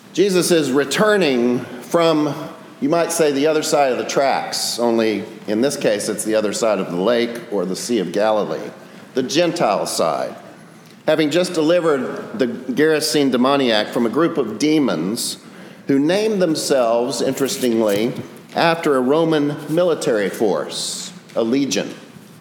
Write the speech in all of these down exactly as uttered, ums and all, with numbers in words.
Jesus is returning from, you might say, the other side of the tracks, only in this case it's the other side of the lake or the Sea of Galilee, the Gentile side. Having just delivered the Gerasene demoniac from a group of demons who named themselves, interestingly, after a Roman military force, a legion.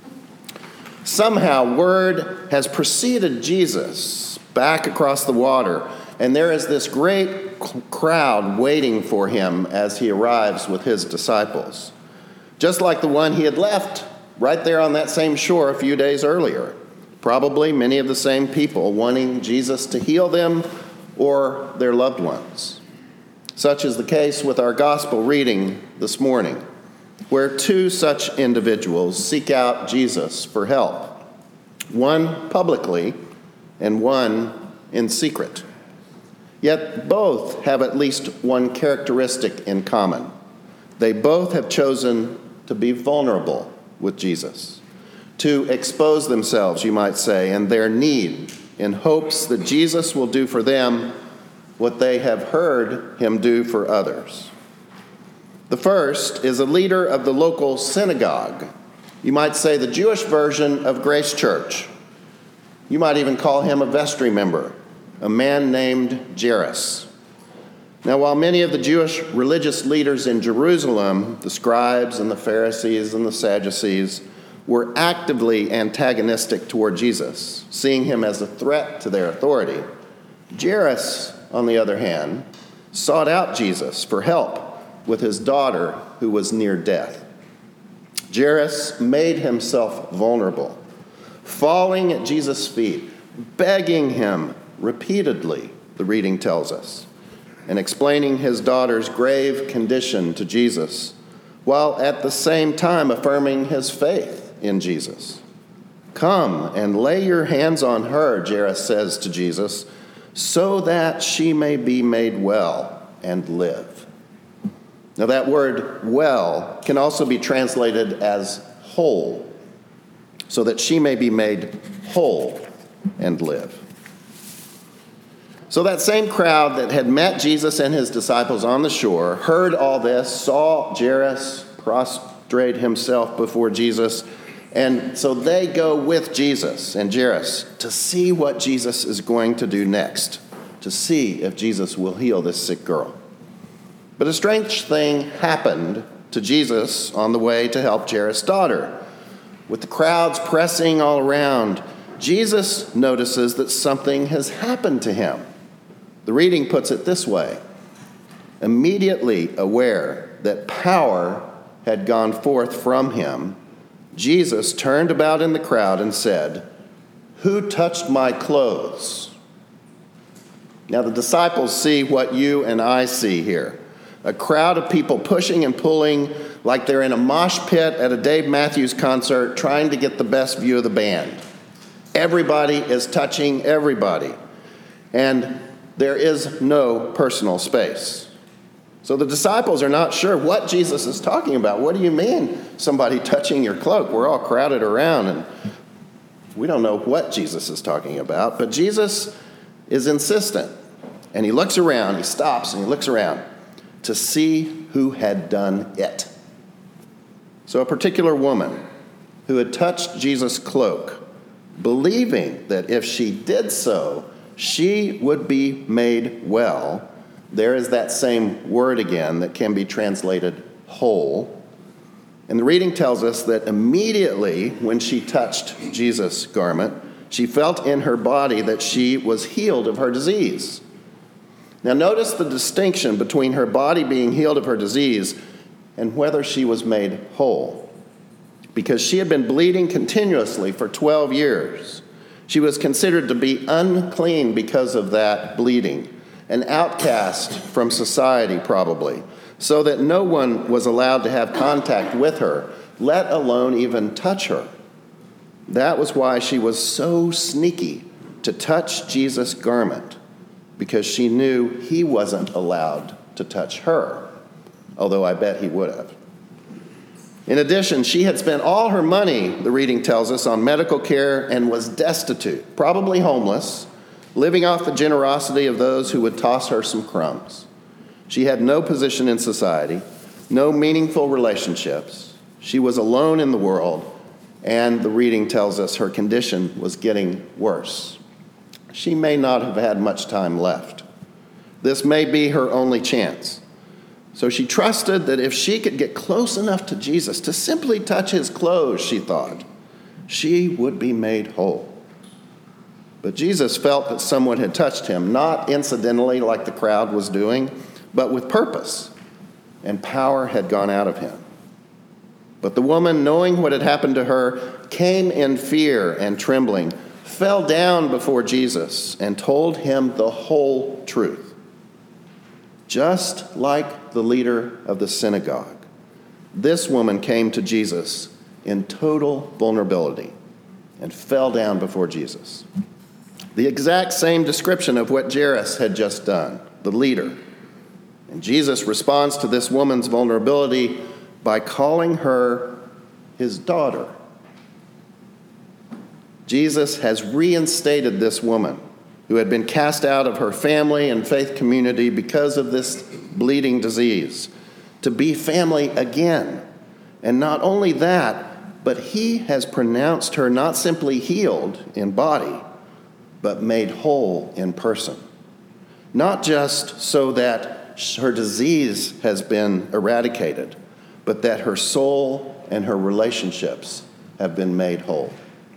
Somehow word has preceded Jesus back across the water, and there is this great crowd waiting for him as he arrives with his disciples, just like the one he had left right there on that same shore a few days earlier. Probably many of the same people wanting Jesus to heal them or their loved ones. Such is the case with our gospel reading this morning, where two such individuals seek out Jesus for help, one publicly and one in secret. Yet both have at least one characteristic in common. They both have chosen to be vulnerable with Jesus, to expose themselves, you might say, and their need in hopes that Jesus will do for them what they have heard him do for others. The first is a leader of the local synagogue. You might say the Jewish version of Grace Church. You might even call him a vestry member, a man named Jairus. Now, while many of the Jewish religious leaders in Jerusalem, the scribes and the Pharisees and the Sadducees, were actively antagonistic toward Jesus, seeing him as a threat to their authority, Jairus, on the other hand, sought out Jesus for help with his daughter who was near death. Jairus made himself vulnerable, falling at Jesus' feet, begging him repeatedly, the reading tells us, and explaining his daughter's grave condition to Jesus, while at the same time affirming his faith in Jesus. "Come and lay your hands on her," Jairus says to Jesus, "so that she may be made well and live." Now that word well can also be translated as whole, so that she may be made whole and live. So that same crowd that had met Jesus and his disciples on the shore heard all this, saw Jairus prostrate himself before Jesus, and so they go with Jesus and Jairus to see what Jesus is going to do next, to see if Jesus will heal this sick girl. But a strange thing happened to Jesus on the way to help Jairus' daughter. With the crowds pressing all around, Jesus notices that something has happened to him. The reading puts it this way: immediately aware that power had gone forth from him, Jesus turned about in the crowd and said, "Who touched my clothes?" Now the disciples see what you and I see here. A crowd of people pushing and pulling like they're in a mosh pit at a Dave Matthews concert trying to get the best view of the band. Everybody is touching everybody, and there is no personal space. So the disciples are not sure what Jesus is talking about. What do you mean, somebody touching your cloak? We're all crowded around, and we don't know what Jesus is talking about. But Jesus is insistent, and he looks around, he stops, and he looks around to see who had done it. So a particular woman who had touched Jesus' cloak, believing that if she did so, she would be made well. There is that same word again that can be translated whole. And the reading tells us that immediately when she touched Jesus' garment, she felt in her body that she was healed of her disease. Now notice the distinction between her body being healed of her disease and whether she was made whole. Because she had been bleeding continuously for twelve years. She was considered to be unclean because of that bleeding, an outcast from society probably, so that no one was allowed to have contact with her, let alone even touch her. That was why she was so sneaky to touch Jesus' garment, because she knew he wasn't allowed to touch her, although I bet he would have. In addition, she had spent all her money, the reading tells us, on medical care and was destitute, probably homeless, living off the generosity of those who would toss her some crumbs. She had no position in society, no meaningful relationships. She was alone in the world, and the reading tells us her condition was getting worse. She may not have had much time left. This may be her only chance. So she trusted that if she could get close enough to Jesus to simply touch his clothes, she thought, she would be made whole. But Jesus felt that someone had touched him, not incidentally like the crowd was doing, but with purpose, and power had gone out of him. But the woman, knowing what had happened to her, came in fear and trembling, fell down before Jesus, and told him the whole truth. Just like the leader of the synagogue, this woman came to Jesus in total vulnerability and fell down before Jesus. The exact same description of what Jairus had just done, the leader. And Jesus responds to this woman's vulnerability by calling her his daughter. Jesus has reinstated this woman who had been cast out of her family and faith community because of this bleeding disease, to be family again. And not only that, but he has pronounced her not simply healed in body, but made whole in person. Not just so that her disease has been eradicated, but that her soul and her relationships have been made whole.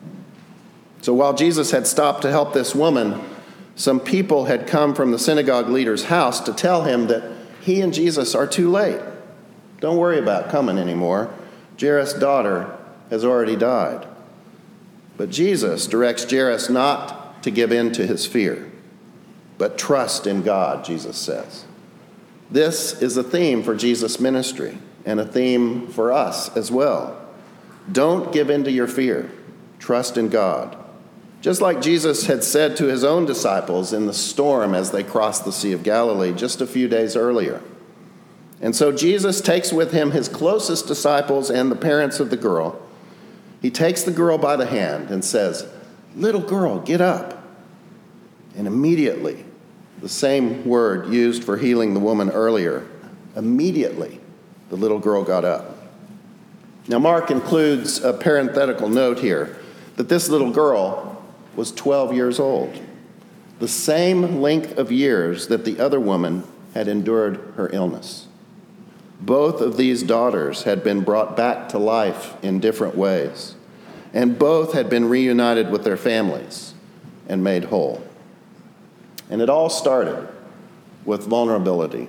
So while Jesus had stopped to help this woman, some people had come from the synagogue leader's house to tell him that he and Jesus are too late. Don't worry about coming anymore. Jairus' daughter has already died. But Jesus directs Jairus not to give in to his fear, but trust in God, Jesus says. This is a theme for Jesus' ministry and a theme for us as well. Don't give in to your fear. Trust in God. Just like Jesus had said to his own disciples in the storm as they crossed the Sea of Galilee just a few days earlier. And so Jesus takes with him his closest disciples and the parents of the girl. He takes the girl by the hand and says, "Little girl, get up." And immediately, the same word used for healing the woman earlier, immediately the little girl got up. Now Mark includes a parenthetical note here that this little girl was twelve years old, the same length of years that the other woman had endured her illness. Both of these daughters had been brought back to life in different ways, and both had been reunited with their families and made whole. And it all started with vulnerability.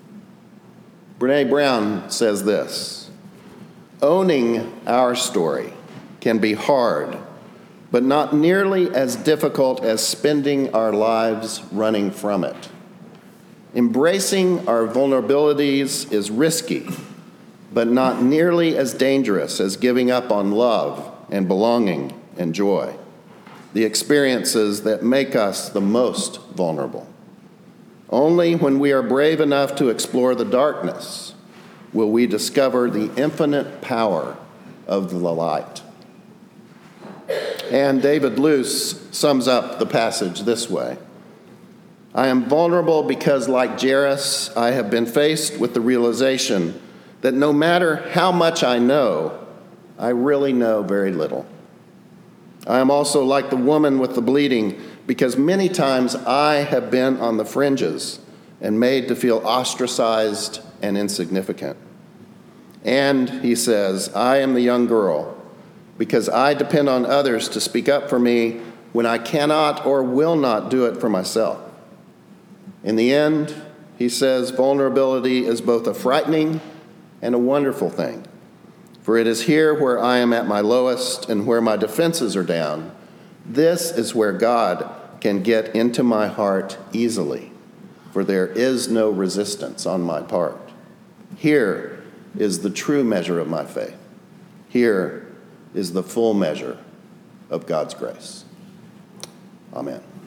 Brené Brown says this: owning our story can be hard, but not nearly as difficult as spending our lives running from it. Embracing our vulnerabilities is risky, but not nearly as dangerous as giving up on love and belonging and joy, the experiences that make us the most vulnerable. Only when we are brave enough to explore the darkness will we discover the infinite power of the light. And David Luce sums up the passage this way: I am vulnerable because, like Jairus, I have been faced with the realization that no matter how much I know, I really know very little. I am also like the woman with the bleeding because many times I have been on the fringes and made to feel ostracized and insignificant. And, he says, I am the young girl because I depend on others to speak up for me when I cannot or will not do it for myself. In the end, he says, vulnerability is both a frightening and a wonderful thing, for it is here where I am at my lowest and where my defenses are down. This is where God can get into my heart easily, for there is no resistance on my part. Here is the true measure of my faith. Here is the full measure of God's grace. Amen.